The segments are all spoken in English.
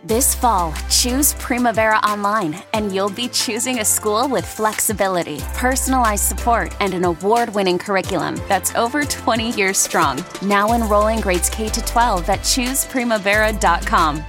This fall, choose Primavera Online, and you'll be choosing a school with flexibility, personalized support, and an award-winning curriculum that's over 20 years strong. Now enrolling grades K-12 at chooseprimavera.com.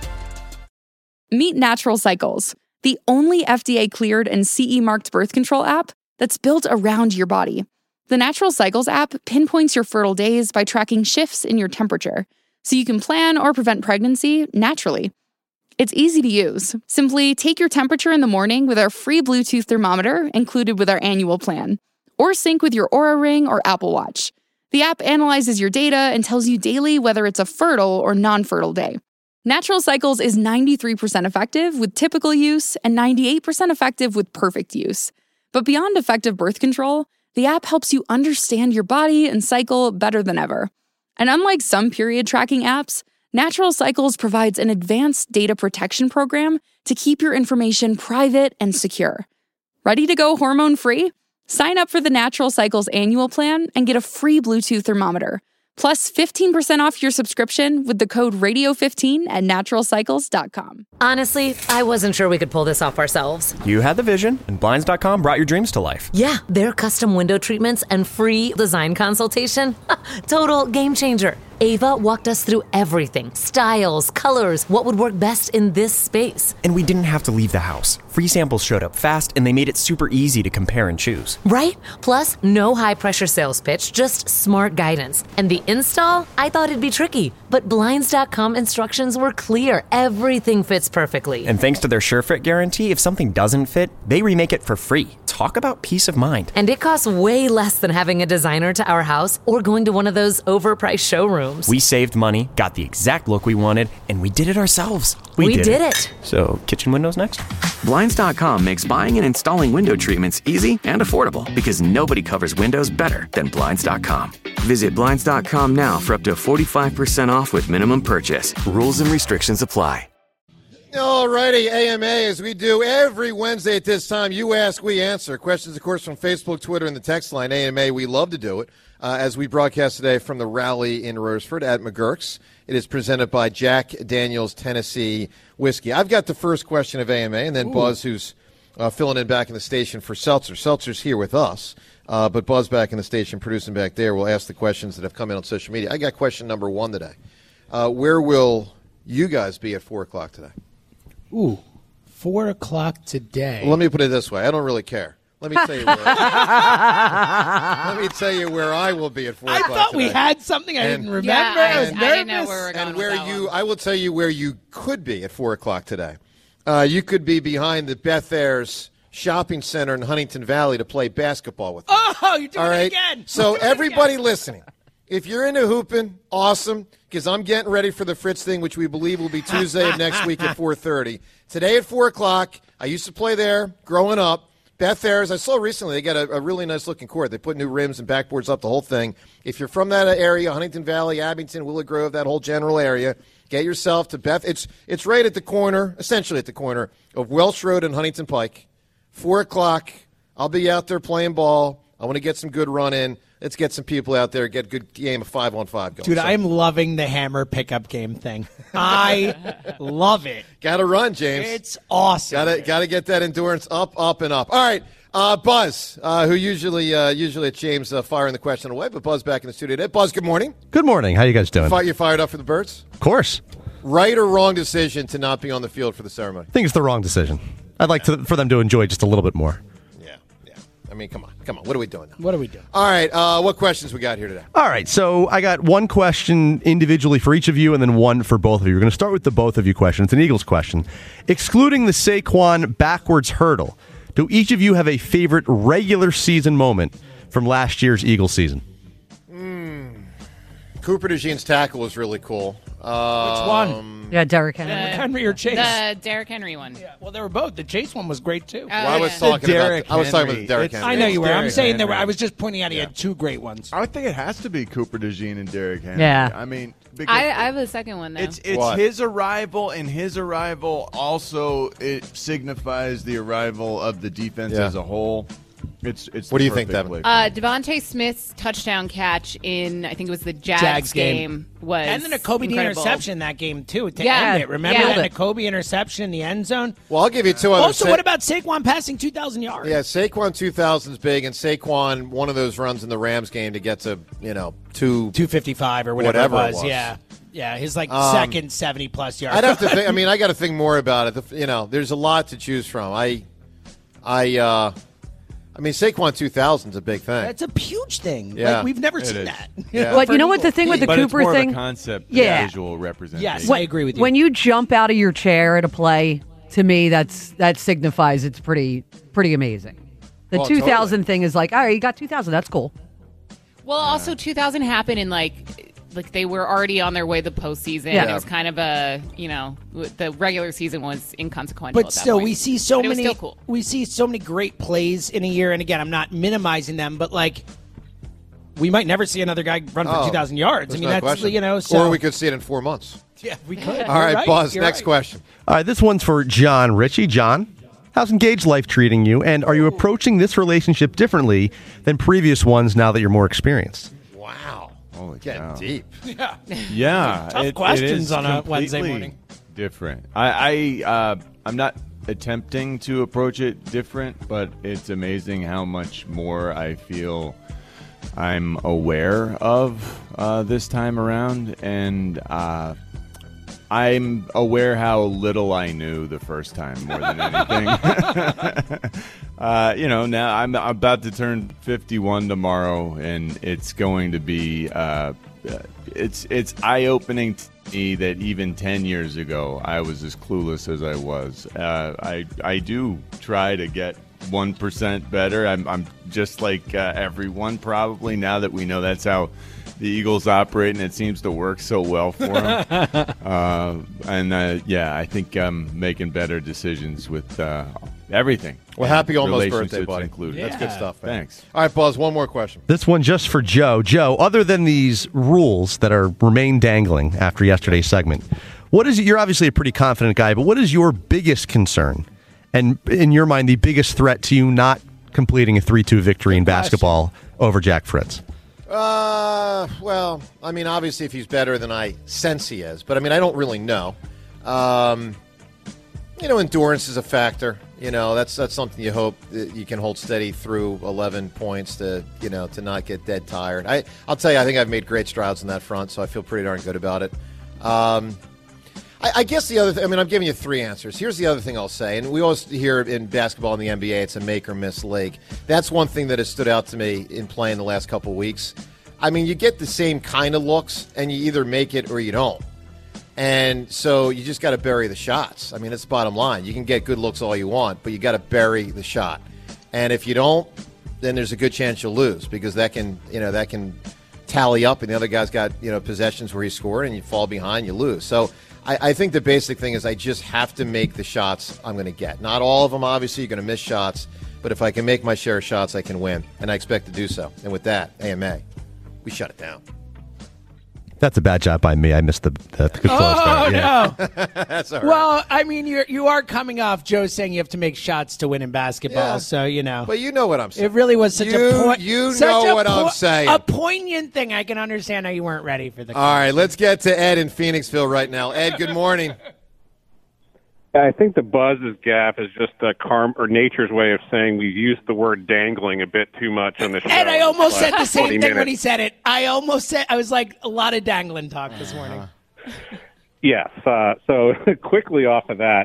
Meet Natural Cycles, the only FDA-cleared and CE-marked birth control app that's built around your body. The Natural Cycles app pinpoints your fertile days by tracking shifts in your temperature, so you can plan or prevent pregnancy naturally. It's easy to use. Simply take your temperature in the morning with our free Bluetooth thermometer included with our annual plan, or sync with your Oura Ring or Apple Watch. The app analyzes your data and tells you daily whether it's a fertile or non-fertile day. Natural Cycles is 93% effective with typical use and 98% effective with perfect use. But beyond effective birth control, the app helps you understand your body and cycle better than ever. And unlike some period tracking apps, Natural Cycles provides an advanced data protection program to keep your information private and secure. Ready to go hormone-free? Sign up for the Natural Cycles annual plan and get a free Bluetooth thermometer, plus 15% off your subscription with the code RADIO15 at naturalcycles.com. Honestly, I wasn't sure we could pull this off ourselves. You had the vision, and Blinds.com brought your dreams to life. Yeah, their custom window treatments and free design consultation. Total game changer. Ava walked us through everything. Styles, colors, what would work best in this space. And we didn't have to leave the house. Free samples showed up fast, and they made it super easy to compare and choose. Right? Plus, no high-pressure sales pitch, just smart guidance. And the install? I thought it'd be tricky, but Blinds.com instructions were clear. Everything fits perfectly. And thanks to their SureFit guarantee, if something doesn't fit, they remake it for free. Talk about peace of mind. And it costs way less than having a designer to our house or going to one of those overpriced showrooms. We saved money, got the exact look we wanted, and we did it ourselves. We did it. So, kitchen windows next? Blinds.com makes buying and installing window treatments easy and affordable because nobody covers windows better than Blinds.com. Visit Blinds.com now for up to 45% off with minimum purchase. Rules and restrictions apply. All righty, AMA, as we do every Wednesday at this time, you ask, we answer. Questions, of course, from Facebook, Twitter, and the text line. AMA, we love to do it. As we broadcast today from the rally in Rosersford at McGurk's. It is presented by Jack Daniel's Tennessee Whiskey. I've got the first question of AMA, and then Buzz, who's filling in back in the station for Seltzer. Seltzer's here with us, but Buzz back in the station producing back there will ask the questions that have come in on social media. I got question number 1 today. Where will you guys be at 4 o'clock today? 4 o'clock today. Well, let me put it this way. I don't really care. Let me tell you where. Let me tell you where I will be at 4 o'clock. I thought today. we had something. I didn't remember. Yeah, I was nervous. I didn't know where we were going And with where that you, one. I will tell you where you could be at 4 o'clock today. You could be behind the Beth Ayres Shopping Center in Huntington Valley to play basketball with me. Oh, you're doing All right. it again. So everybody listening, if you're into hooping, awesome, because I'm getting ready for the Fritz thing, which we believe will be Tuesday of next week at 4:30. Today at 4 o'clock, I used to play there growing up. Beth Ayres, I saw recently, they got a really nice-looking court. They put new rims and backboards up, the whole thing. If you're from that area, Huntington Valley, Abington, Willow Grove, that whole general area, get yourself to Beth. It's right at the corner, essentially at the corner, of Welsh Road and Huntington Pike. 4 o'clock, I'll be out there playing ball. I want to get some good run in. Let's get some people out there, get a good game of 5-on-5 going. Dude, I'm loving the hammer pickup game thing. I love it. Got to run, James. It's awesome. Got to get that endurance up, and up. All right, Buzz, who usually at James firing the question away, but Buzz back in the studio today. Buzz, good morning. Good morning. How you guys doing? You fired up for the Birds? Of course. Right or wrong decision to not be on the field for the ceremony? I think it's the wrong decision. I'd like for them to enjoy just a little bit more. Yeah. I mean, come on. What are we doing now? What are we doing? All right, what questions we got here today? All right, so I got one question individually for each of you and then one for both of you. We're going to start with the both of you question. It's an Eagles question. Excluding the Saquon backwards hurdle, do each of you have a favorite regular season moment from last year's Eagles season? Cooper DeJean's tackle was really cool. Which one? Yeah, Derrick Henry. Henry or Chase? The Derrick Henry one. Yeah, well, they were both. The Chase one was great, too. I was talking about the Derrick Henry. I know you were. I'm Derrick saying Henry. I was just pointing out he had two great ones. I think it has to be Cooper DeJean and Derrick Henry. Yeah. I mean, I have the second one, though. it's What? his arrival, and his arrival also it signifies the arrival of the defense Yeah. as a whole. It's What do the you think, perfect Devin? lick. Devontae Smith's touchdown catch in, I think it was the Jags, Jags game was and the Nakobe Dean incredible. interception that game, too, to Yeah. end it. Remember Yeah. that Nakobe interception in the end zone? Well, I'll give you two others. Also, what about Saquon passing 2,000 yards? Yeah, Saquon 2,000 is big, and Saquon, one of those runs in the Rams game to get to, 255 or whatever Whatever it it was. was. Yeah, his second 70-plus yards. I'd have to think. I mean, I got to think more about it. There's a lot to choose from. I mean, Saquon 2000 is a big thing. That's a huge thing. Yeah. Like, we've never It seen is. that. Yeah. But you know what the thing with the but Cooper it's more thing? of a concept, Yeah. visual representation. Yes, I agree with you. When you jump out of your chair at a play, to me, that signifies it's pretty amazing. The Oh, 2000 totally. thing is like, all right, you got 2000. That's cool. Well, also 2000 happened in like they were already on their way to the postseason. Yeah. It was kind of the regular season was inconsequential. But at that still, point. we see so But it was many. still cool. We see so many great plays in a year, and again, I'm not minimizing them, but like, we might never see another guy run for 2,000 yards. There's I mean, no that's question. so. Or we could see it in 4 months. Yeah, we could. All right, Buzz, next question. All right, this one's for John Ritchie. John, how's engaged life treating you? And are you approaching this relationship differently than previous ones now that you're more experienced? Wow. Holy Getting cow. deep. Yeah, Tough questions it is on a Wednesday completely morning. Different. I'm not attempting to approach it different, but it's amazing how much more I feel I'm aware of this time around, and I'm aware how little I knew the first time more than anything. Now I'm about to turn 51 tomorrow, and it's going to be it's eye-opening to me that even 10 years ago I was as clueless as I was. I do try to get 1% better. I'm just like everyone probably, now that we know that's how the Eagles operate, and it seems to work so well for them. I think I'm making better decisions with everything. Well, happy almost birthday, Relationships buddy. included. That's good stuff, man. Thanks. All right, Buzz, one more question. This one just for Joe. Joe, other than these rules that remain dangling after yesterday's segment, you're obviously a pretty confident guy, but what is your biggest concern? And in your mind, the biggest threat to you not completing a 3-2 victory in basketball over Jack Fritz? Well, I mean, obviously, if he's better than I sense he is, but I mean, I don't really know. Endurance is a factor. That's something you hope that you can hold steady through 11 points to not get dead tired. I'll tell you, I think I've made great strides on that front, so I feel pretty darn good about it. I guess the other thing, I'm giving you three answers. Here's the other thing I'll say, and we always hear in basketball in the NBA, it's a make or miss league. That's one thing that has stood out to me in playing the last couple of weeks. I mean, you get the same kind of looks, and you either make it or you don't. And so you just got to bury the shots. I mean, that's the bottom line. You can get good looks all you want, but you got to bury the shot. And if you don't, then there's a good chance you'll lose, because that can tally up, and the other guy's got possessions where he scored, and you fall behind, you lose. So I think the basic thing is I just have to make the shots I'm going to get. Not all of them, obviously. You're going to miss shots, but if I can make my share of shots, I can win, and I expect to do so. And with that, AMA, we shut it down. That's a bad job by me. I missed the good close Oh, there. Yeah. no. That's all right. Well, I mean, you are coming off Joe saying you have to make shots to win in basketball, Yeah. so But you know what I'm saying. It really was such a You know what I'm saying. A poignant thing. I can understand how you weren't ready for the. All right, let's get to Ed in Phoenixville right now. Ed, good morning. I think the Buzz's gaffe is just nature's way of saying we've used the word dangling a bit too much on the show. And I almost said the last same 20 thing when he minutes. said it. I was like, a lot of dangling talk this morning. Yes. So quickly off of that.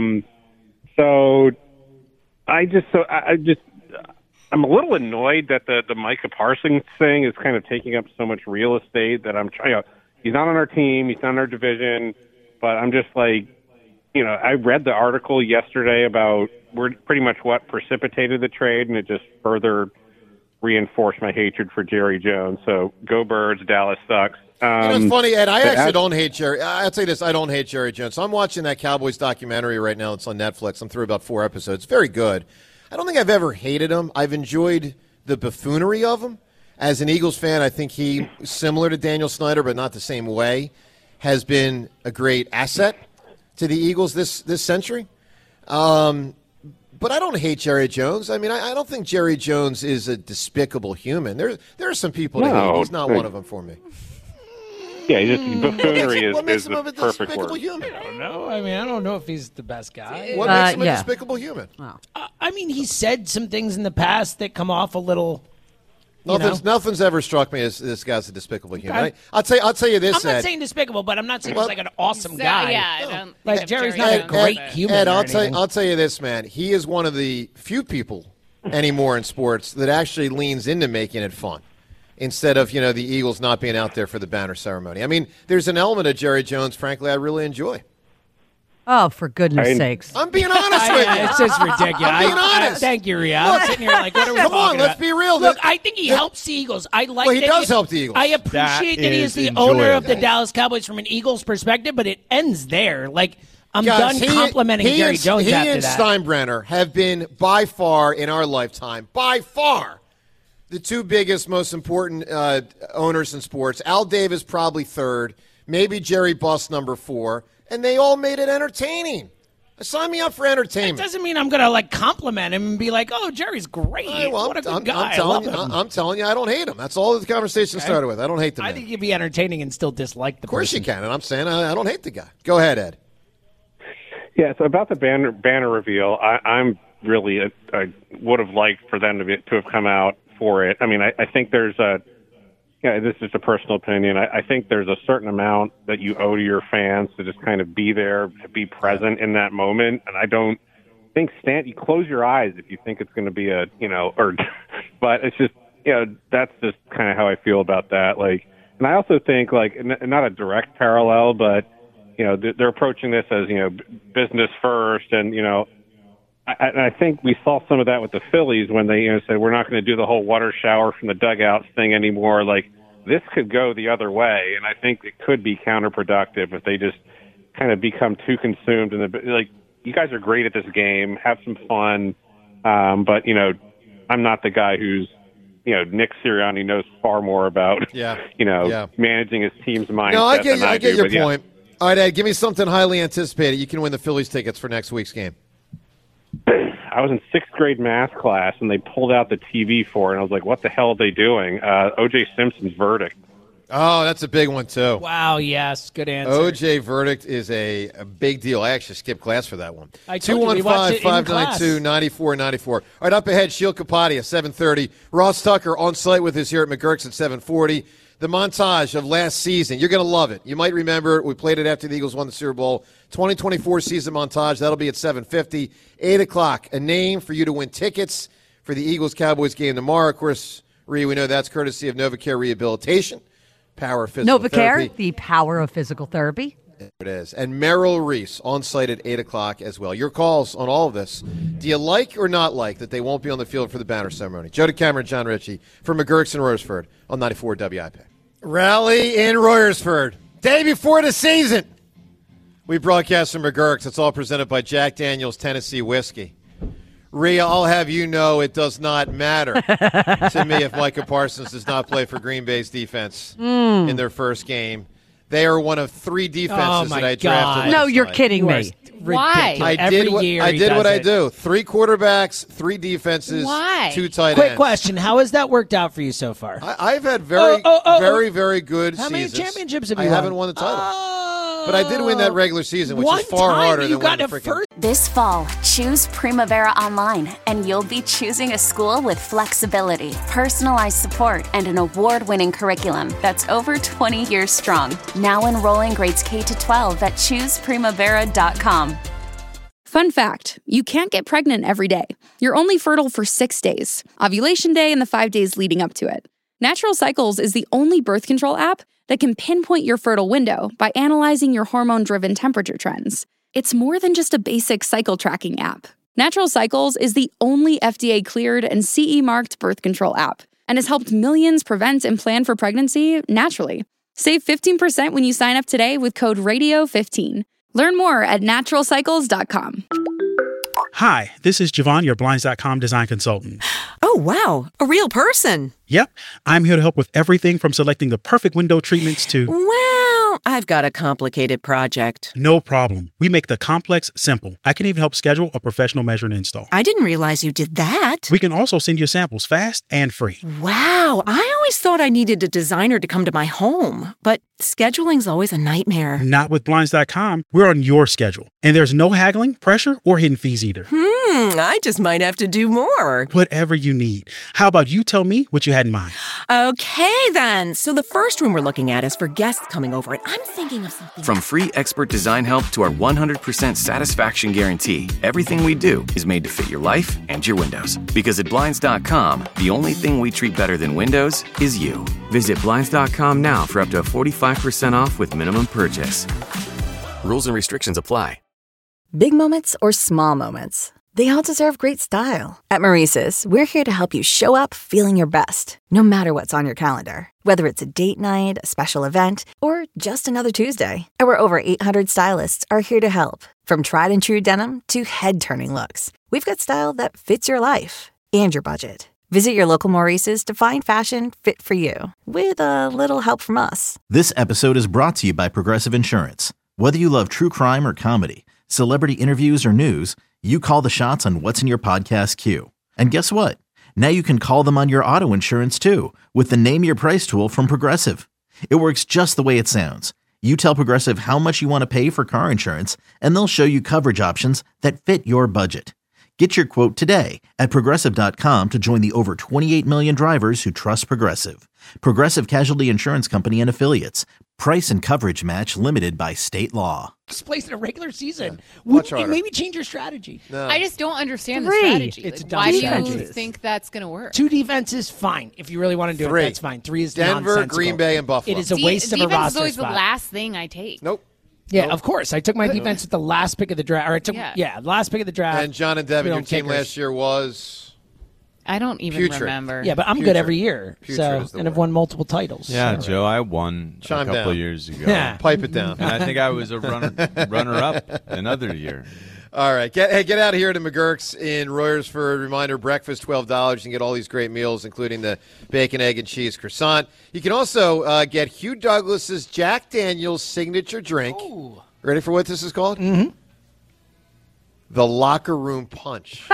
I'm a little annoyed that the Micah Parsons thing is kind of taking up so much real estate that I'm trying. He's not on our team. He's not in our division. But I'm just like, I read the article yesterday about pretty much what precipitated the trade, and it just further reinforced my hatred for Jerry Jones. So go Birds, Dallas sucks. It's funny, Ed. I actually don't hate Jerry. I'll tell you this: I don't hate Jerry Jones. So I'm watching that Cowboys documentary right now. It's on Netflix. I'm through about 4 episodes. It's very good. I don't think I've ever hated him. I've enjoyed the buffoonery of him. As an Eagles fan, I think he, similar to Daniel Snyder, but not the same way, has been a great asset to the Eagles this century. But but I don't hate Jerry Jones. I mean, I don't think Jerry Jones is a despicable human. There are some people to hate. He's not one of them for me. Yeah, buffoonery what makes is him the a perfect despicable word. human? I don't know. I mean, I don't know if he's the best guy. What makes him a despicable human? I mean, he said some things in the past that come off a little. Nothing's ever struck me as this guy's a despicable human. Okay. I'll tell you this. I'm not Ed. saying despicable, but I'm not saying he's like an awesome guy. Yeah, I don't like think Jerry's Jerry not a Jones great is. human. Ed, or I'll tell you this, man. He is one of the few people anymore in sports that actually leans into making it fun, instead of the Eagles not being out there for the banner ceremony. I mean, there's an element of Jerry Jones, frankly, I really enjoy. Oh, for goodness sakes! I'm being honest with you. It's just ridiculous. I'm being honest. Thank you, Rhea. I'm sitting here like, what are we Come on, talking let's about? be real. Look, I think he helps the Eagles. I like. Well, he that does help the Eagles. I appreciate that he is the owner of the Dallas Cowboys from an Eagles perspective, but it ends there. Like, I'm Guys, done complimenting Jerry Jones he after and that. Steinbrenner have been, by far, in our lifetime, by far, the two biggest, most important owners in sports. Al Davis probably third, maybe Jerry Buss number 4, and they all made it entertaining. Sign me up for entertainment. It doesn't mean I'm going to compliment him and be like, "Oh, Jerry's great. What a good guy." I'm telling you, I don't hate him. That's all the conversation started with. I don't hate the man. I think you'd be entertaining and still dislike the person. Of course you can, and I'm saying I don't hate the guy. Go ahead, Ed. Yeah, so about the banner reveal, I'm really I would have liked for them to have come out for it. I mean, I think there's this is a personal opinion. I think there's a certain amount that you owe to your fans to just kind of be there, to be present in that moment. And I don't think you close your eyes if you think it's going to be but it's just, that's just kind of how I feel about that. Like, and I also think not a direct parallel, but, they're approaching this as, business first. And, I think we saw some of that with the Phillies when they said we're not going to do the whole water shower from the dugouts thing anymore. Like, this could go the other way, and I think it could be counterproductive if they just kind of become too consumed. You guys are great at this game, have some fun, but I'm not the guy who's Nick Sirianni knows far more about managing his team's mindset. No, I get your but point. All right, Ed, give me something highly anticipated. You can win the Phillies tickets for next week's game. I was in 6th grade math class, and they pulled out the TV for it, and I was like, what the hell are they doing? O.J. Simpson's Verdict. Oh, that's a big one, too. Wow, yes, good answer. O.J. Verdict is a big deal. I actually skipped class for that one. 215-592-9494. All right, up ahead, Sheil Kapadia, 7:30. Ross Tucker on site with us here at McGurk's at 7:40. The montage of last season. You're going to love it. You might remember we played it after the Eagles won the Super Bowl. 2024 season montage. That'll be at 7:50. 8 o'clock, a name for you to win tickets for the Eagles-Cowboys game tomorrow. Of course, Rhea, we know that's courtesy of NovaCare Rehabilitation. Power of Physical Therapy. NovaCare, the power of physical therapy. There it is. And Merrill Reese on site at 8 o'clock as well. Your calls on all of this. Do you like or not like that they won't be on the field for the banner ceremony? Joe DeCamera, John Ritchie from McGurk's in Royersford on 94 WIP. Rally in Royersford. Day before the season. We broadcast from McGurk's. It's all presented by Jack Daniel's Tennessee Whiskey. Rhea, I'll have you know it does not matter to me if Micah Parsons does not play for Green Bay's defense in their first game. They are one of 3 defenses that I drafted. No, you're kidding me. Why? I did what I do. 3 quarterbacks, 3 defenses, Why? 2 tight ends. Quick question: how has that worked out for you so far? I've had very, very good How seasons. many championships have you I won? haven't won the title. But I did win that regular season, which is far harder than winning the freaking. This fall, choose Primavera Online, and you'll be choosing a school with flexibility, personalized support, and an award-winning curriculum that's over 20 years strong. Now enrolling grades K-12 at chooseprimavera.com. Fun fact, you can't get pregnant every day. You're only fertile for 6 days, ovulation day and the 5 days leading up to it. Natural Cycles is the only birth control app that can pinpoint your fertile window by analyzing your hormone-driven temperature trends. It's more than just a basic cycle tracking app. Natural Cycles is the only FDA-cleared and CE-marked birth control app and has helped millions prevent and plan for pregnancy naturally. Save 15% when you sign up today with code RADIO15. Learn more at naturalcycles.com. Hi, this is Javon, your Blinds.com design consultant. Oh, wow. A real person. Yep. I'm here to help with everything from selecting the perfect window treatments to... Wow. I've got a complicated project. No problem. We make the complex simple. I can even help schedule a professional measure and install. I didn't realize you did that. We can also send you samples fast and free. Wow, I always thought I needed a designer to come to my home, but scheduling's always a nightmare. Not with Blinds.com. We're on your schedule. And there's no haggling, pressure, or hidden fees either. I just might have to do more. Whatever you need. How about you tell me what you had in mind? Okay, then. So the first room we're looking at is for guests coming over, and I'm thinking of something. From free expert design help to our 100% satisfaction guarantee, everything we do is made to fit your life and your windows. Because at Blinds.com, the only thing we treat better than windows is you. Visit Blinds.com now for up to 45% off with minimum purchase. Rules and restrictions apply. Big moments or small moments, they all deserve great style. At Maurice's, we're here to help you show up feeling your best, no matter what's on your calendar. Whether it's a date night, a special event, or just another Tuesday, our over 800 stylists are here to help. From tried and true denim to head-turning looks, we've got style that fits your life and your budget. Visit your local Maurice's to find fashion fit for you, with a little help from us. This episode is brought to you by Progressive Insurance. Whether you love true crime or comedy, celebrity interviews or news, you call the shots on what's in your podcast queue. And guess what? Now you can call them on your auto insurance too with the Name Your Price tool from Progressive. It works just the way it sounds. You tell Progressive how much you want to pay for car insurance, and they'll show you coverage options that fit your budget. Get your quote today at Progressive.com to join the over 28 million drivers who trust Progressive. Progressive Casualty Insurance Company and Affiliates. Price and coverage match limited by state law. Place in a regular season. Much harder. Maybe change your strategy. No. I just don't understand the 3. strategy. It's Like, dumb why do strategy. you think that's going to work? 2 defenses, fine. If you really want to do 3. it, that's fine. 3 is Denver, nonsensical. Green Bay, and Buffalo. It is a waste of a defense roster is always spot. the last thing I take. Nope. Yeah, of course. I took my defense with the last pick of the draft. Or I took, last pick of the draft. And John and Devin, We your don't team kickers. last year was I don't even Putrid. remember. Yeah, but I'm good every year. Putrid is the And have won multiple titles. Yeah, So. Joe, I won Chime a couple down. years ago. Yeah. Pipe it down. And I think I was a runner-up another year. All right. Get out here to McGurk's in Royersford. Reminder, breakfast, $12. You can get all these great meals, including the bacon, egg, and cheese croissant. You can also get Hugh Douglas's Jack Daniel's signature drink. Ooh. Ready for what this is called? Mm-hmm. The Locker Room Punch.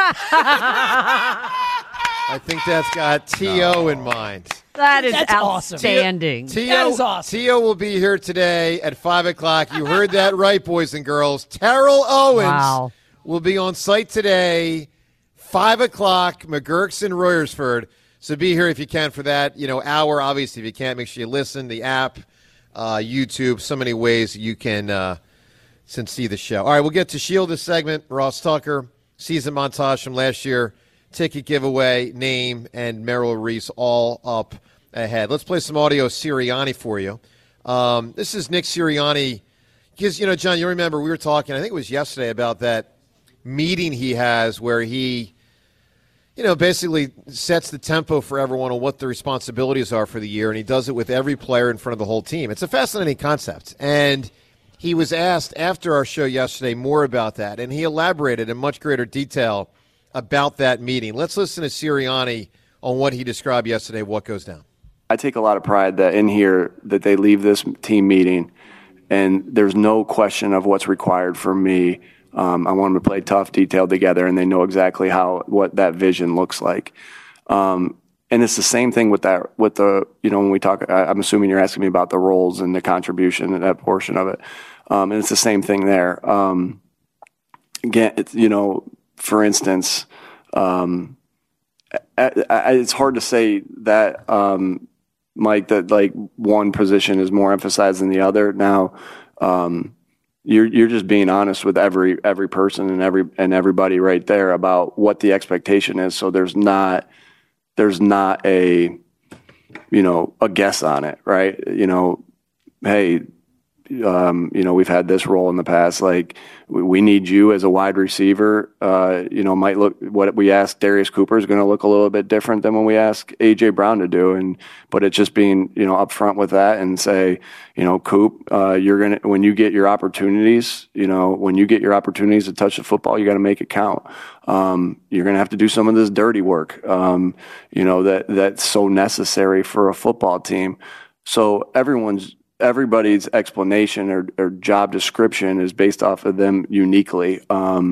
I think that's got T.O. in mind. That's awesome. outstanding. That is awesome. T.O. will be here today at 5 o'clock. You heard that right, boys and girls. Terrell Owens will be on site today, 5 o'clock, McGurk's in Royersford. So be here if you can for that hour. Obviously, if you can't, make sure you listen. The app, YouTube, so many ways you can see the show. All right, we'll get to Shield this segment. Ross Tucker, season montage from last year, ticket giveaway, name, and Merrill Reese all up ahead. Let's play some audio Sirianni for you. This is Nick Sirianni. Because, John, you remember we were talking, I think it was yesterday, about that meeting he has where he, basically sets the tempo for everyone on what the responsibilities are for the year, and he does it with every player in front of the whole team. It's a fascinating concept. And he was asked after our show yesterday more about that, and he elaborated in much greater detail about that meeting. Let's listen to Sirianni on what he described yesterday, what goes down. I take a lot of pride that in here that they leave this team meeting and there's no question of what's required from me. I want them to play tough, detailed together, and they know exactly what that vision looks like. And it's the same thing with when we talk, I'm assuming you're asking me about the roles and the contribution and that portion of it. And it's the same thing there. Again, for instance, it's hard to say that, Mike, that like one position is more emphasized than the other. Now, you're just being honest with every person and everybody right there about what the expectation is. So there's not a guess on it, right? Hey, we've had this role in the past. Like, we need you as a wide receiver. Might look, what we ask Darius Cooper is going to look a little bit different than when we ask A.J. Brown to do. But it's just being, upfront with that and say, Coop, when you get your opportunities, to touch the football, you got to make it count. You're going to have to do some of this dirty work, that's so necessary for a football team. So everyone's everybody's explanation or job description is based off of them uniquely.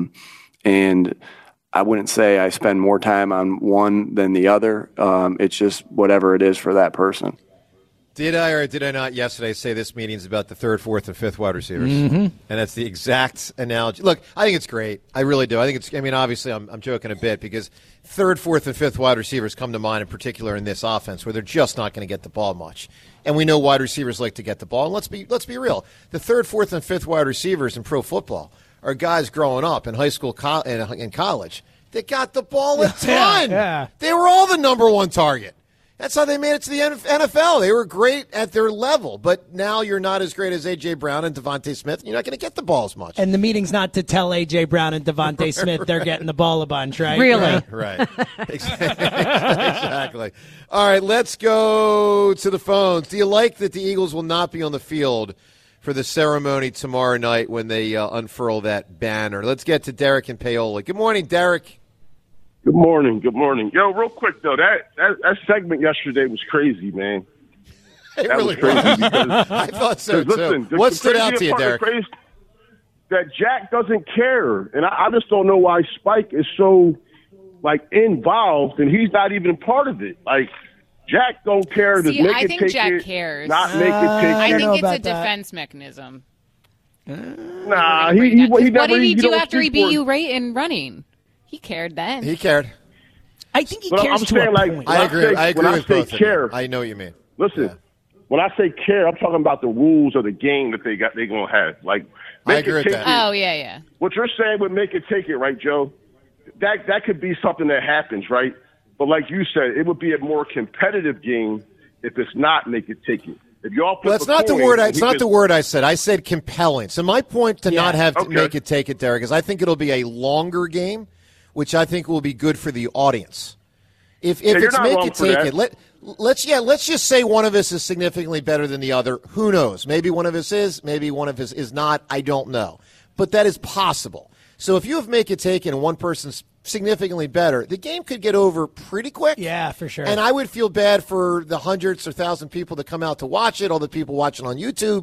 And I wouldn't say I spend more time on one than the other. It's just whatever it is for that person. Did I or did I not yesterday say this meeting is about the third, fourth, and fifth wide receivers? Mm-hmm. And that's the exact analogy. Look, I think it's great. I really do. Obviously, I'm joking a bit because third, fourth, and fifth wide receivers come to mind in particular in this offense where they're just not going to get the ball much. And we know wide receivers like to get the ball. And let's be real. The third, fourth, and fifth wide receivers in pro football are guys growing up in high school and in college that got the ball a ton. Yeah. They were all the number one target. That's how they made it to the NFL. They were great at their level, but now you're not as great as A.J. Brown and Devontae Smith. You're not going to get the ball as much. And the meeting's not to tell A.J. Brown and Devontae Smith they're getting the ball a bunch, right? Really? Right. Exactly. All right, let's go to the phones. Do you like that the Eagles will not be on the field for the ceremony tomorrow night when they unfurl that banner? Let's get to Derek and Paola. Good morning, Derek. Good morning. Good morning. Yo, real quick, though, that segment yesterday was crazy, man. It that really was crazy. Because, I thought so, listen, too. What stood out to you, Derek? That Jack doesn't care. And I just don't know why Spike is so, involved, and he's not even part of it. Jack don't care. See, I think Jack cares. Not make it take I it. think it's a defense mechanism. Nah, he never. What did he do don't after he speak beat for you right in running? He cared then. He cared. I think he But cares I'm to saying, a point. I agree. I agree when with I say both care, of you. I know what you mean. Listen, when I say care, I'm talking about the rules of the game that they're going to have. I agree with that. Oh, yeah. What you're saying would make it take it, right, Joe? That could be something that happens, right? But like you said, it would be a more competitive game if it's not make it take it. If y'all put That's not the word. It's not the word I said. I said compelling. So my point to not have to make it take it, Derek, is I think it'll be a longer game, which I think will be good for the audience. If it's make it take it, let's just say one of us is significantly better than the other. Who knows? Maybe one of us is. Maybe one of us is not. I don't know. But that is possible. So if you have make it take it and one person's significantly better, the game could get over pretty quick. Yeah, for sure. And I would feel bad for the hundreds or thousand people that come out to watch it, all the people watching on YouTube.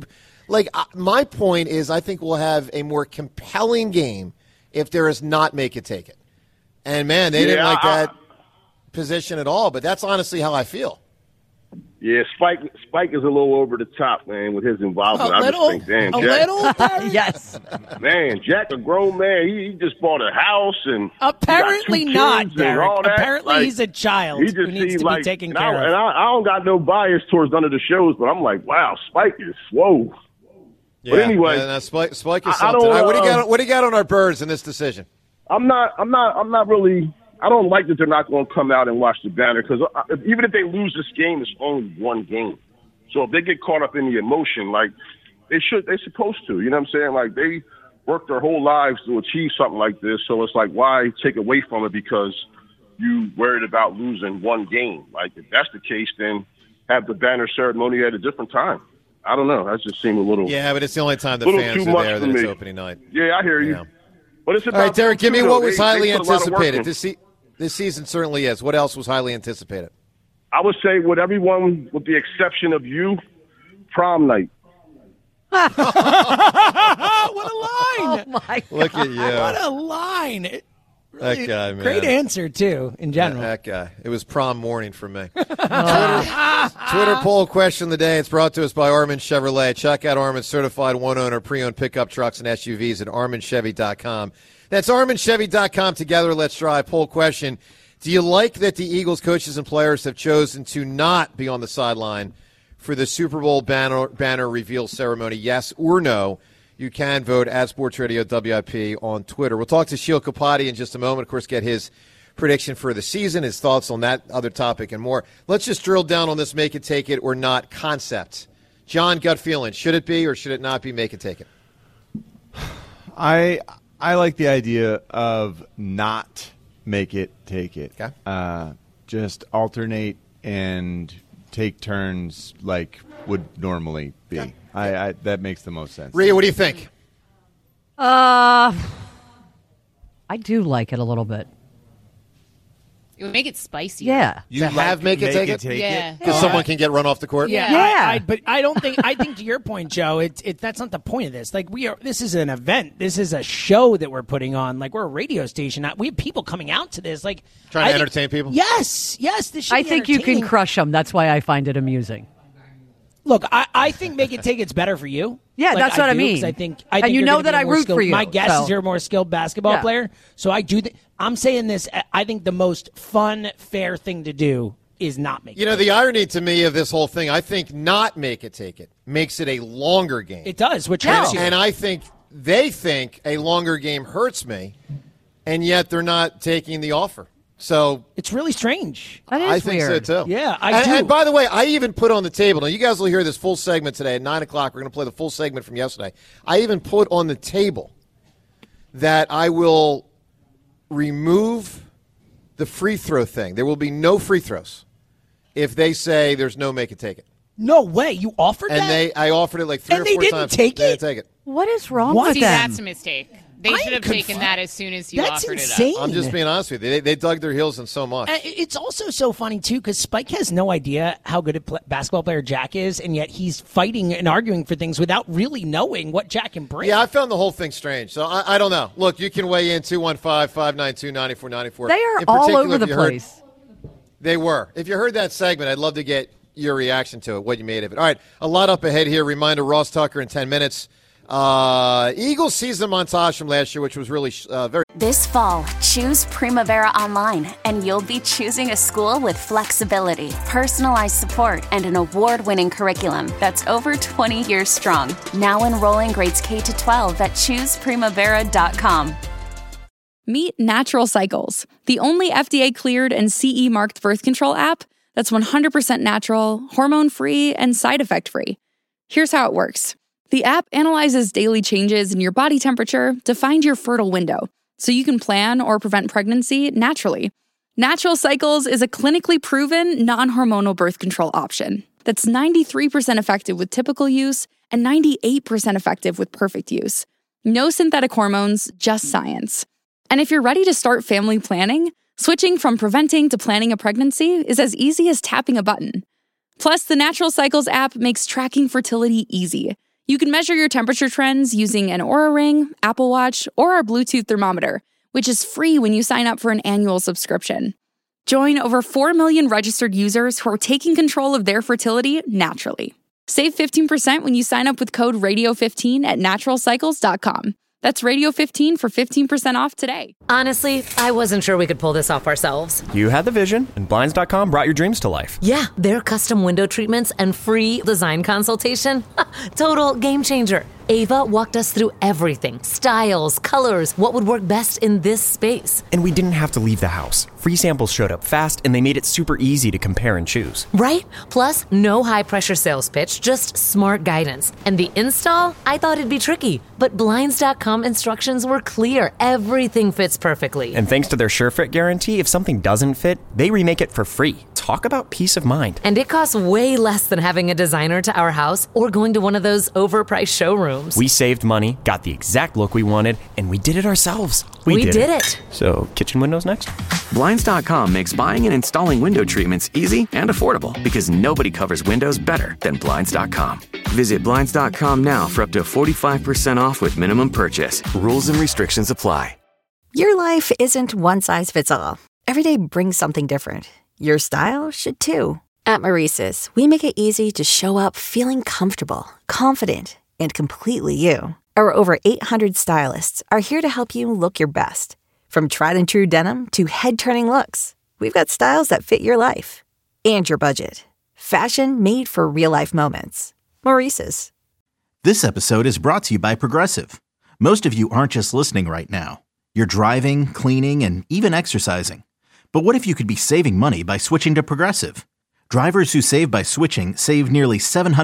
My point is I think we'll have a more compelling game if there is not make it take it. And, man, they didn't like that position at all, but that's honestly how I feel. Yeah, Spike is a little over the top, man, with his involvement. I just think, damn, Jack. Yes. Man, Jack, a grown man, he just bought a house and apparently he got 2 not, kids and Derek. all that. Apparently he's a child he just who needs to be taken care of. And I don't got no bias towards none of the shows, but I'm like, wow, Spike is swole. Yeah, but anyway, Spike is something. What do you got on our birds in this decision? I'm not really. I don't like that they're not going to come out and watch the banner because even if they lose this game, it's only one game. So if they get caught up in the emotion, they're supposed to. You know what I'm saying? They worked their whole lives to achieve something like this. So it's why take away from it because you worried about losing one game? If that's the case, then have the banner ceremony at a different time. I don't know. That just seemed a little. Yeah, but it's the only time the little fans too are much there for that it's me. opening night. Yeah, I hear you. Yeah. But it's about all right, Derek, give me what was highly they put a lot of work anticipated. in. This season certainly is. What else was highly anticipated? I would say with everyone, with the exception of you, prom night. What a line! Oh my God. Look at you. What a line! That guy, man. Great answer, too, in general. That guy. It was prom morning for me. Twitter poll question of the day. It's brought to us by Armin Chevrolet. Check out Armin's certified one-owner pre-owned pickup trucks and SUVs at ArminChevy.com. That's ArminChevy.com. Together, let's drive. Poll question. Do you like that the Eagles coaches and players have chosen to not be on the sideline for the Super Bowl banner reveal ceremony? Yes or no? You can vote at Sports Radio WIP on Twitter. We'll talk to Sheil Kapati in just a moment. Of course, get his prediction for the season, his thoughts on that other topic and more. Let's just drill down on this make it, take it, or not concept. John, gut feeling. Should it be or should it not be make it, take it? I like the idea of not make it, take it. Okay. Just alternate and take turns like would normally be. Okay. I that makes the most sense. Rhea, what do you think? I do like it a little bit. It would make it spicier. Yeah. You have make it take it? Yeah. Because someone can get run off the court? Yeah. But I don't think, I think to your point, Joe, that's not the point of this. Like, this is an event. This is a show that we're putting on. Like, we're a radio station. We have people coming out to this. Like, trying to entertain people? Yes. This should I be think you can entertaining. crush them. That's why I find it amusing. Look, I think Make It Take It's better for you. Yeah, Like, that's what I do, mean. 'cause I think And you you're know gonna that be a I more root skilled- for you, My guess so. is you're a more skilled basketball Yeah. player. So I do. I'm saying this. I think the most fun, fair thing to do is not make. You know, the irony to me of this whole thing, I think not Make It Take It makes it a longer game. It does, which hurts you. And I think they think a longer game hurts me, and yet they're not taking the offer. So it's really strange. That is I think weird. so too. Yeah, I and, do. And by the way, I even put on the table. Now you guys will hear this full segment today at 9:00. We're going to play the full segment from yesterday. I even put on the table that I will remove the free throw thing. There will be no free throws if they say there's no Make It Take It. No way. You offered And that? I offered it like three And or they four didn't times. take They it? didn't take it. What is wrong What? with See, them? that's a mistake. They should have taken that as soon as you That's offered insane. it up. I'm just being honest with you. They dug their heels in so much. And it's also so funny, too, because Spike has no idea how good a basketball player Jack is, and yet he's fighting and arguing for things without really knowing what Jack can bring. Yeah, I found the whole thing strange. So I don't know. Look, you can weigh in 215-592-9494. They are In all particular, over if the you heard- place. They were. If you heard that segment, I'd love to get your reaction to it, what you made of it. All right, a lot up ahead here. Reminder, Ross Tucker in 10 minutes. Eagles season montage from last year, which was really very. This fall, choose Primavera Online, and you'll be choosing a school with flexibility, personalized support, and an award-winning curriculum that's over 20 years strong. Now enrolling grades K to 12 at chooseprimavera.com. Meet Natural Cycles, the only FDA-cleared and CE-marked birth control app that's 100% natural, hormone-free, and side effect-free. Here's how it works. The app analyzes daily changes in your body temperature to find your fertile window, so you can plan or prevent pregnancy naturally. Natural Cycles is a clinically proven, non-hormonal birth control option that's 93% effective with typical use and 98% effective with perfect use. No synthetic hormones, just science. And if you're ready to start family planning, switching from preventing to planning a pregnancy is as easy as tapping a button. Plus, the Natural Cycles app makes tracking fertility easy. You can measure your temperature trends using an Oura Ring, Apple Watch, or our Bluetooth thermometer, which is free when you sign up for an annual subscription. Join over 4 million registered users who are taking control of their fertility naturally. Save 15% when you sign up with code RADIO15 at naturalcycles.com. That's Radio15 for 15% off today. Honestly, I wasn't sure we could pull this off ourselves. You had the vision, and Blinds.com brought your dreams to life. Yeah, their custom window treatments and free design consultation. Total game changer. Ava walked us through everything. Styles, colors, what would work best in this space. And we didn't have to leave the house. Free samples showed up fast, and they made it super easy to compare and choose. Right? Plus, no high-pressure sales pitch, just smart guidance. And the install? I thought it'd be tricky, but Blinds.com instructions were clear. Everything fits perfectly. And thanks to their SureFit guarantee, if something doesn't fit, they remake it for free. Talk about peace of mind. And it costs way less than having a designer to our house or going to one of those overpriced showrooms. We saved money, got the exact look we wanted, and we did it ourselves. We did it. So, kitchen windows next? Blinds.com makes buying and installing window treatments easy and affordable because nobody covers windows better than Blinds.com. Visit Blinds.com now for up to 45% off with minimum purchase. Rules and restrictions apply. Your life isn't one size fits all. Every day brings something different. Your style should too. At Maurice's, we make it easy to show up feeling comfortable, confident, and completely you. Our over 800 stylists are here to help you look your best. From tried and true denim to head-turning looks, we've got styles that fit your life and your budget. Fashion made for real-life moments. Maurice's. This episode is brought to you by Progressive. Most of you aren't just listening right now. You're driving, cleaning, and even exercising. But what if you could be saving money by switching to Progressive? Drivers who save by switching save nearly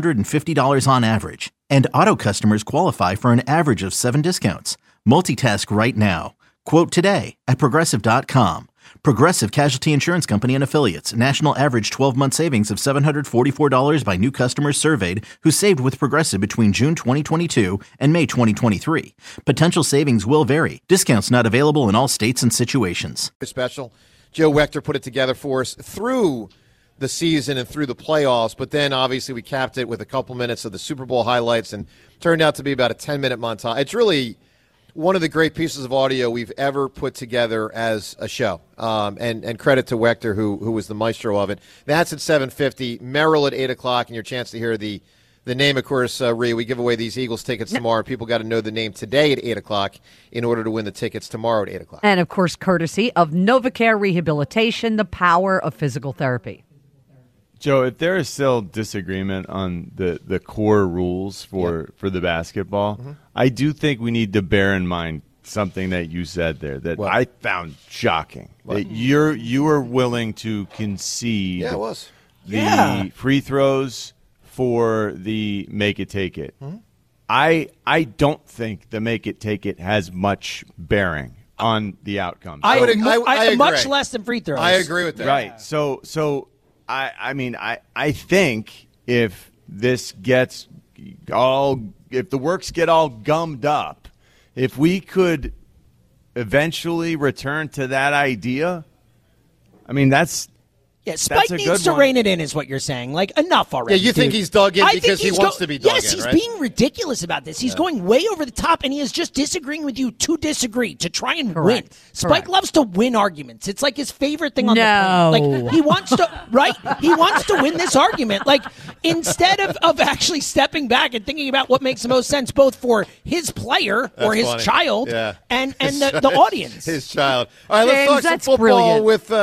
$750 on average, and auto customers qualify for an average of 7 discounts. Multitask right now. Quote today at Progressive.com. Progressive Casualty Insurance Company and Affiliates. National average 12-month savings of $744 by new customers surveyed who saved with Progressive between June 2022 and May 2023. Potential savings will vary. Discounts not available in all states and situations. Special. Joe Wechter put it together for us through the season and through the playoffs, but then obviously we capped it with a couple minutes of the Super Bowl highlights and turned out to be about a 10-minute montage. It's really one of the great pieces of audio we've ever put together as a show, and credit to Wechter, who was the maestro of it. That's at 7:50, Merrill at 8 o'clock, and your chance to hear the name, of course, Rhea. We give away these Eagles tickets tomorrow. People got to know the name today at 8 o'clock in order to win the tickets tomorrow at 8 o'clock. And, of course, courtesy of NovaCare Rehabilitation, the power of physical therapy. Joe, if there is still disagreement on the core rules for the basketball, I do think we need to bear in mind something that you said there that I found shocking. That you were willing to concede the free throws for the make it take it. I don't think the make it take it has much bearing on the outcome. I agree. much less than free throws. I agree with that. Right. So I think if this gets if the works get all gummed up, if we could eventually return to that idea, I mean, Spike needs to rein it in, is what you're saying. Like, enough already. Yeah, you think he's dug in because he wants to be dug in, Yes, he's right? being ridiculous about this. He's going way over the top, and he is just disagreeing with you to disagree, to try and win. Spike loves to win arguments. It's like his favorite thing on the planet. Like, he wants to, right? He wants to win this argument. Like, instead of actually stepping back and thinking about what makes the most sense, both for his player or his child and the audience. His child. All right, let's talk some football with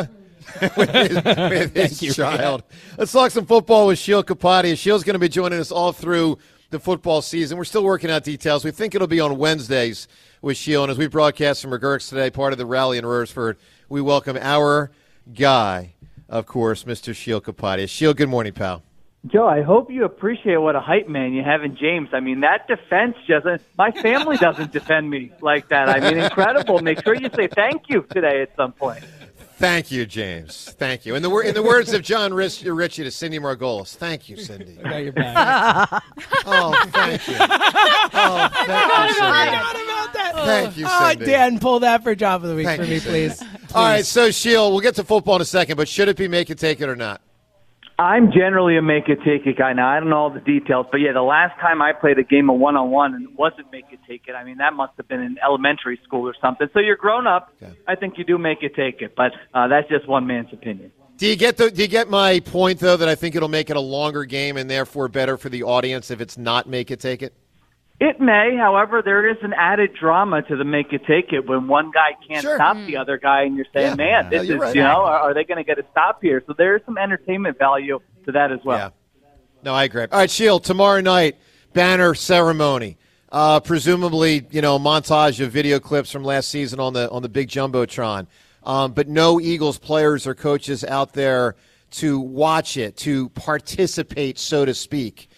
his child. Let's talk some football with Sheil Kapadia. Sheil's going to be joining us all through the football season. We're still working out details. We think it'll be on Wednesdays with Sheil. And as we broadcast from McGurk's today, part of the rally in Royersford, we welcome our guy, of course, Mr. Sheil Kapadia. Sheil, good morning, pal. Joe, I hope you appreciate what a hype man you have in James. I mean, that defense my family doesn't defend me like that. I mean, incredible. Make sure you say thank you today at some point. Thank you, James. Thank you. In the words of John Ritchie to Cindy Margolis, thank you, Cindy. I got your back. Thank you. Oh, thank you, Cindy. Thank you, Cindy. Dan, pull that for Job of the Week Thank for you, me, Cindy. please. All right, so, Sheil, we'll get to football in a second, but should it be make it, take it, or not? I'm generally a make it, take it guy. Now, I don't know all the details, but yeah, the last time I played a game of one-on-one and it wasn't make it, take it, I mean, that must have been in elementary school or something. So you're grown up. Okay. I think you do make it, take it, but that's just one man's opinion. Do you get my point, though, that I think it'll make it a longer game and therefore better for the audience if it's not make it, take it? It may. However, there is an added drama to the make it, take it when one guy can't stop the other guy and you're saying, man, this is, right. Are they going to get a stop here? So there is some entertainment value to that as well. Yeah. No, I agree. All right, Sheil, tomorrow night, banner ceremony. Presumably, montage of video clips from last season on the big Jumbotron. But no Eagles players or coaches out there to watch it, to participate, so to speak.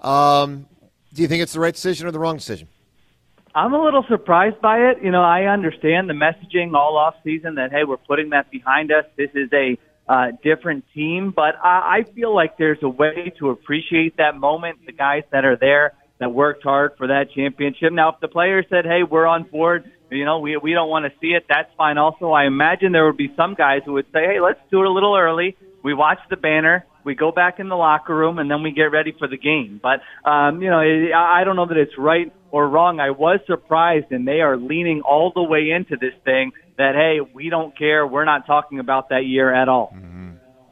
Do you think it's the right decision or the wrong decision? I'm a little surprised by it. I understand the messaging all off season that, hey, we're putting that behind us. This is a different team. But I feel like there's a way to appreciate that moment, the guys that are there that worked hard for that championship. Now, if the players said, hey, we're on board, we don't want to see it, that's fine also. I imagine there would be some guys who would say, hey, let's do it a little early. We watch the banner. We go back in the locker room, and then we get ready for the game. But, I don't know that it's right or wrong. I was surprised, and they are leaning all the way into this thing that, hey, we don't care. We're not talking about that year at all. Mm-hmm.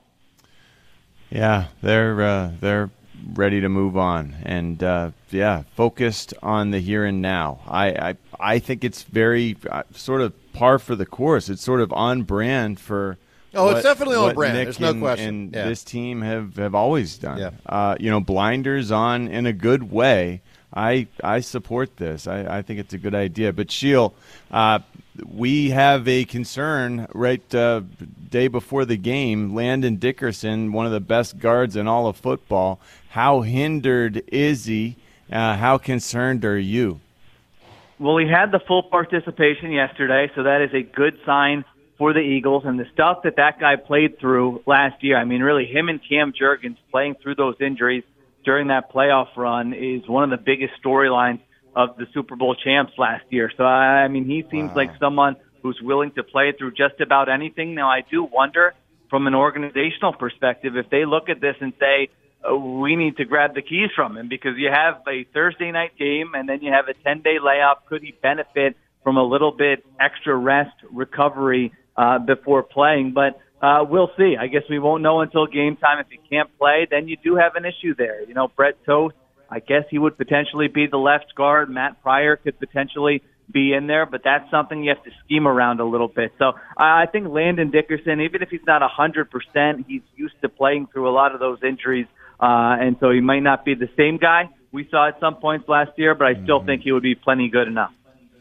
Yeah, they're ready to move on and, focused on the here and now. I think it's very sort of par for the course. It's sort of on brand for – it's definitely on brand. Nick There's no question. And this team have always done. Yeah. Blinders on in a good way. I support this. I think it's a good idea. But Sheil, we have a concern day before the game. Landon Dickerson, one of the best guards in all of football. How hindered is he? How concerned are you? Well, he had the full participation yesterday, so that is a good sign for the Eagles, and the stuff that guy played through last year. I mean, really, him and Cam Jurgens playing through those injuries during that playoff run is one of the biggest storylines of the Super Bowl champs last year. So, I mean, he seems like someone who's willing to play through just about anything. Now, I do wonder from an organizational perspective if they look at this and say, we need to grab the keys from him because you have a Thursday night game and then you have a 10-day layoff. Could he benefit from a little bit extra rest, recovery before playing? But we'll see. I guess we won't know until game time. If he can't play, then you do have an issue there. You know, Brett Toth, I guess he would potentially be the left guard. Matt Pryor could potentially be in there, but that's something you have to scheme around a little bit. So I think Landon Dickerson, even if he's not 100%, he's used to playing through a lot of those injuries. And so he might not be the same guy we saw at some points last year, but I still think he would be plenty good enough.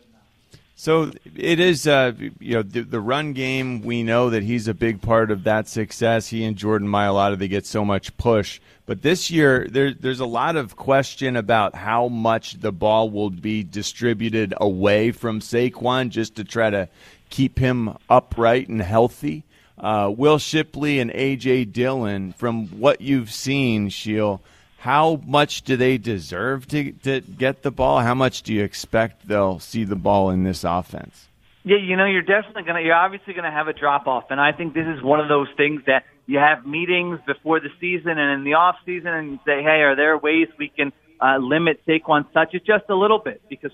So it is, the run game. We know that he's a big part of that success. He and Jordan Mailata, they get so much push. But this year, there's a lot of question about how much the ball will be distributed away from Saquon just to try to keep him upright and healthy. Will Shipley and A.J. Dillon, from what you've seen, Sheil, how much do they deserve to get the ball? How much do you expect they'll see the ball in this offense? Yeah, you're obviously going to have a drop-off, and I think this is one of those things that you have meetings before the season and in the off season, and you say, hey, are there ways we can limit Saquon's touches just a little bit? Because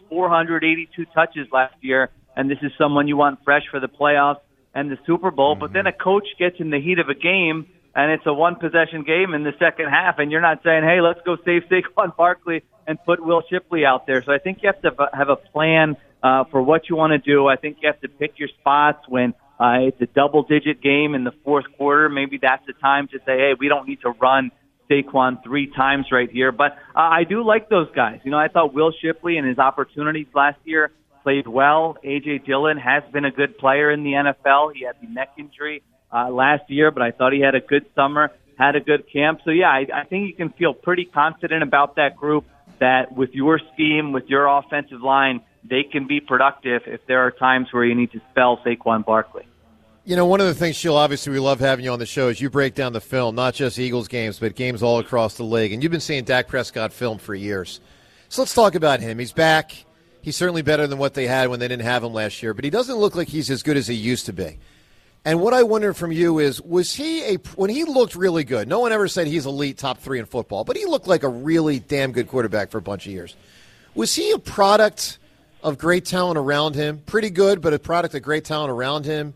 482 touches last year, and this is someone you want fresh for the playoffs and the Super Bowl, but then a coach gets in the heat of a game, and it's a one-possession game in the second half, and you're not saying, hey, let's go save Saquon Barkley and put Will Shipley out there. So I think you have to have a plan for what you want to do. I think you have to pick your spots when it's a double-digit game in the fourth quarter. Maybe that's the time to say, hey, we don't need to run Saquon 3 times right here. But I do like those guys. I thought Will Shipley and his opportunities last year played well. A.J. Dillon has been a good player in the NFL. He had the neck injury last year, but I thought he had a good summer, had a good camp. So, yeah, I think you can feel pretty confident about that group that with your scheme, with your offensive line, they can be productive if there are times where you need to spell Saquon Barkley. One of the things, Sheil, obviously we love having you on the show is you break down the film, not just Eagles games, but games all across the league. And you've been seeing Dak Prescott film for years. So let's talk about him. He's back. He's certainly better than what they had when they didn't have him last year, but he doesn't look like he's as good as he used to be. And what I wonder from you is, when he looked really good, no one ever said he's elite top 3 in football, but he looked like a really damn good quarterback for a bunch of years. Was he a product of great talent around him? Pretty good, but a product of great talent around him?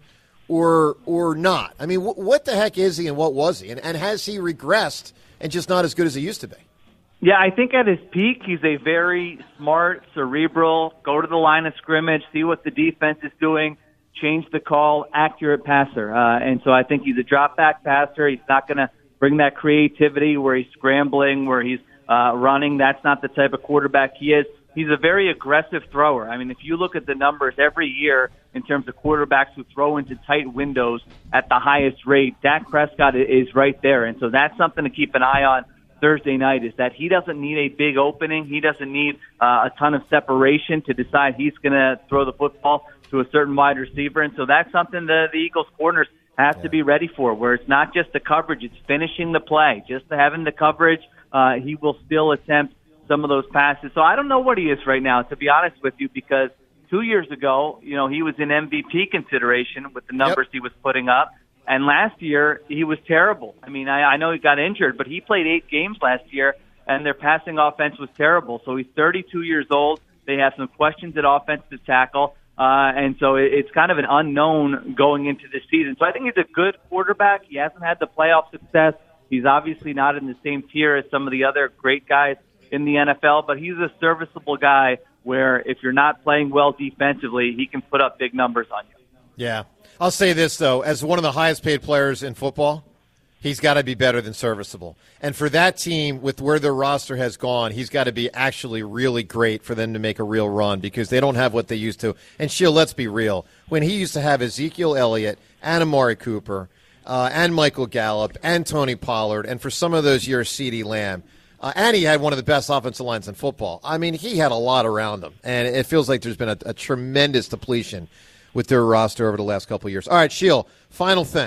Or not? I mean, what the heck is he and what was he? And has he regressed and just not as good as he used to be? Yeah, I think at his peak, he's a very smart, cerebral, go to the line of scrimmage, see what the defense is doing, change the call, accurate passer. And so I think he's a drop-back passer. He's not going to bring that creativity where he's scrambling, where he's running. That's not the type of quarterback he is. He's a very aggressive thrower. I mean, if you look at the numbers every year in terms of quarterbacks who throw into tight windows at the highest rate, Dak Prescott is right there. And so that's something to keep an eye on Thursday night, is that he doesn't need a big opening. He doesn't need a ton of separation to decide he's going to throw the football to a certain wide receiver. And so that's something that the Eagles corners have to be ready for, where it's not just the coverage, it's finishing the play. Just having the coverage, he will still attempt some of those passes. So I don't know what he is right now, to be honest with you, because 2 years ago, he was in MVP consideration with the numbers he was putting up. And last year, he was terrible. I mean, I know he got injured, but he played 8 games last year, and their passing offense was terrible. So he's 32 years old. They have some questions at offensive tackle. And so it's kind of an unknown going into this season. So I think he's a good quarterback. He hasn't had the playoff success. He's obviously not in the same tier as some of the other great guys in the NFL, but he's a serviceable guy where if you're not playing well defensively, he can put up big numbers on you. Yeah. I'll say this, though. As one of the highest paid players in football, he's got to be better than serviceable. And for that team, with where their roster has gone, he's got to be actually really great for them to make a real run, because they don't have what they used to. And, Sheil, let's be real. When he used to have Ezekiel Elliott and Amari Cooper and Michael Gallup and Tony Pollard, and for some of those years, CeeDee Lamb, and he had one of the best offensive lines in football. I mean, he had a lot around him. And it feels like there's been a tremendous depletion with their roster over the last couple of years. All right, Sheil, final thing.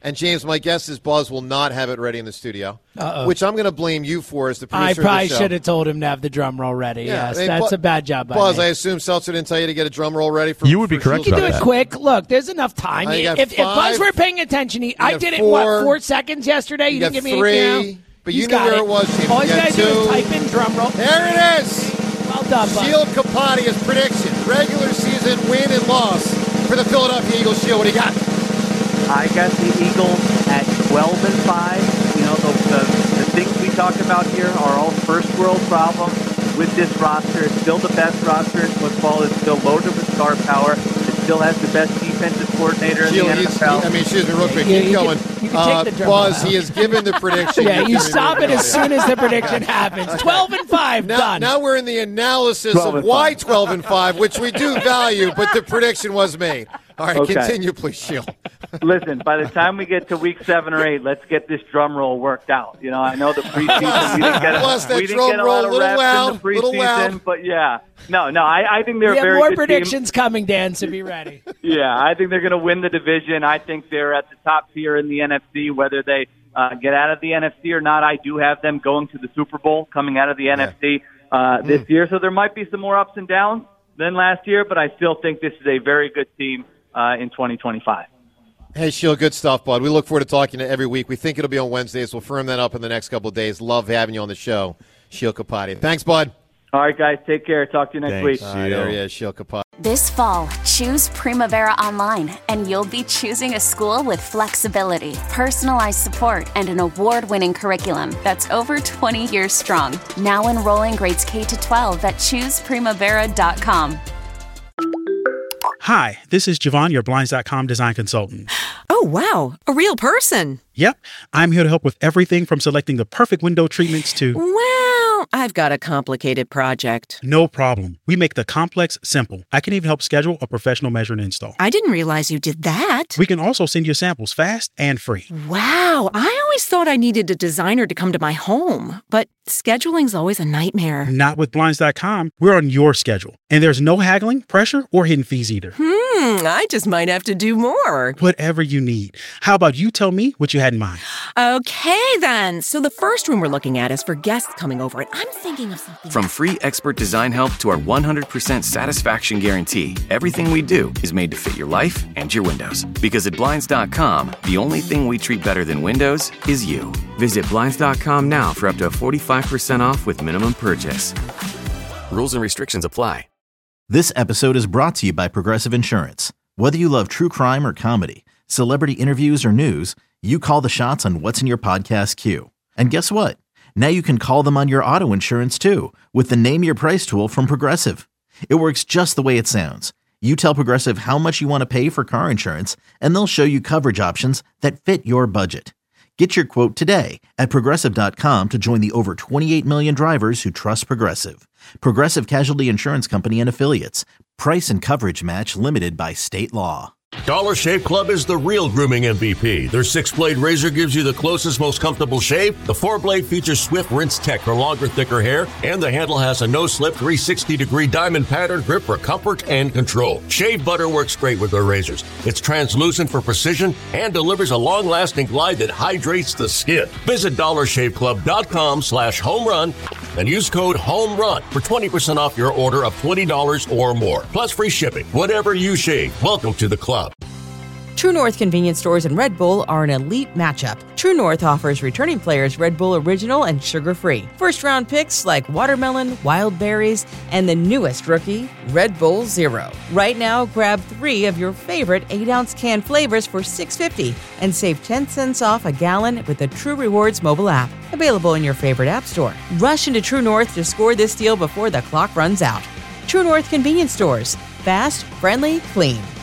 And James, my guess is Buzz will not have it ready in the studio, Uh-oh. which I'm going to blame you for as the producer I of the probably show. should have told him to have the drum roll ready. Yeah, Yes, I mean, that's a bad job by Buzz, me. I assume Seltzer didn't tell you to get a drum roll ready for You would be for correct Shield. You can do it quick. Look, there's enough time. You got If Buzz 5, were paying attention, I got did it, 4, 4 seconds yesterday? You got didn't give me 3, but you He's knew got where it was, James. All You you got got to do 2. is type in drum roll. There it is. Well done, Buzz. Shield Kapadia's prediction. Regular season win and loss for the Philadelphia Eagles. Shield, what do you got? I got the Eagles at 12-5. You know, the things we talk about here are all first world problems with this roster. It's still the best roster in football. It's still loaded with star power. It still has the best defensive coordinator in the NFL. Excuse me, real quick. Yeah, Keep going. You can take the drum Buzz, roll he has given the prediction. Yeah, you You've stop given it the as soon as the prediction happens. 12-5, done. Now we're in the analysis of why 12-5, which we do value, but the prediction was made. All right, Okay. continue, please, Shield. Listen, by the time we get to week 7 or 8, let's get this drum roll worked out. You know, I know the preseason we didn't get, Plus, that we didn't drum get a roll, lot of little reps loud, in the preseason, loud. but yeah. No, I think they're We a have very more good predictions coming, Dan, so be ready. team. Yeah, I think they're going to win the division. I think they're at the top tier in the NFC, whether they get out of the NFC or not. I do have them going to the Super Bowl coming out of the NFC this year, so there might be some more ups and downs than last year, but I still think this is a very good team in 2025. Hey, Shield, good stuff, bud. We look forward to talking to you every week. We think it'll be on Wednesdays. We'll firm that up in the next couple of days. Love having you on the show, Shield Kapadia. Thanks, bud. All right, guys, take care. Talk to you next week. There he is, Shield Kapadia. This fall, choose Primavera Online, and you'll be choosing a school with flexibility, personalized support, and an award-winning curriculum that's over 20 years strong. Now enrolling grades K-12 at chooseprimavera.com. Hi, this is Javon, your Blinds.com design consultant. Oh, wow. A real person. Yep, I'm here to help with everything from selecting the perfect window treatments to... Well, I've got a complicated project. No problem. We make the complex simple. I can even help schedule a professional measure and install. I didn't realize you did that. We can also send you samples fast and free. Wow, I always thought I needed a designer to come to my home, but scheduling's always a nightmare. Not with Blinds.com. We're on your schedule. And there's no haggling, pressure, or hidden fees either. I just might have to do more. Whatever you need. How about you tell me what you had in mind? Okay, then. So the first room we're looking at is for guests coming over, and I'm thinking of something. From free expert design help to our 100% satisfaction guarantee, everything we do is made to fit your life and your windows. Because at Blinds.com, the only thing we treat better than windows is you. Visit Blinds.com now for up to 45% off with minimum purchase. Rules and restrictions apply. This episode is brought to you by Progressive Insurance. Whether you love true crime or comedy, celebrity interviews or news, you call the shots on what's in your podcast queue. And guess what? Now you can call them on your auto insurance too with the Name Your Price tool from Progressive. It works just the way it sounds. You tell Progressive how much you want to pay for car insurance, and they'll show you coverage options that fit your budget. Get your quote today at Progressive.com to join the over 28 million drivers who trust Progressive. Progressive Casualty Insurance Company and Affiliates. Price and coverage match limited by state law. Dollar Shave Club is the real grooming MVP. Their 6-blade razor gives you the closest, most comfortable shave. The 4-blade features Swift Rinse Tech for longer, thicker hair, and the handle has a no-slip 360-degree diamond pattern grip for comfort and control. Shave butter works great with their razors. It's translucent for precision and delivers a long-lasting glide that hydrates the skin. Visit DollarShaveClub.com/homerun and use code HOMERUN for 20% off your order of $20 or more. Plus free shipping. Whatever you shave, welcome to the club. True North convenience stores and Red Bull are an elite matchup. True North offers returning players Red Bull Original and sugar-free. First-round picks like watermelon, wild berries, and the newest rookie, Red Bull Zero. Right now, grab 3 of your favorite 8-ounce can flavors for $6.50 and save 10 cents off a gallon with the True Rewards mobile app. Available in your favorite app store. Rush into True North to score this deal before the clock runs out. True North convenience stores. Fast, friendly, clean.